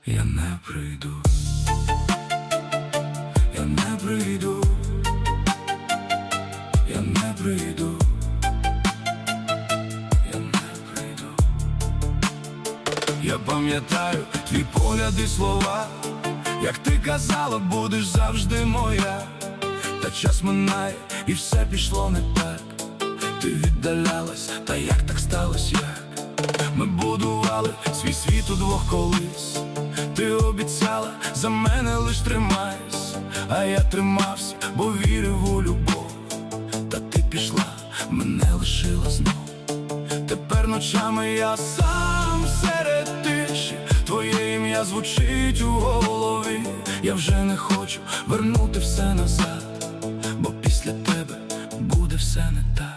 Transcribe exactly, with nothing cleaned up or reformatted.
Я не прийду, я не прийду, я не прийду, я не прийду. Я пам'ятаю твій погляд і слова, як ти казала, будеш завжди моя. Та час минає і все пішло не так. Ти віддалялась, та як так сталося, як? Ми будували свій світ удвох колись. Ти обіцяла, за мене лиш тримайся. А я тримався, бо вірив у любов. Та ти пішла, мене лишила знов. Тепер ночами я сам серед тиші. Твоє ім'я звучить у голові. Я вже не хочу вернути все назад, бо після тебе буде все не так.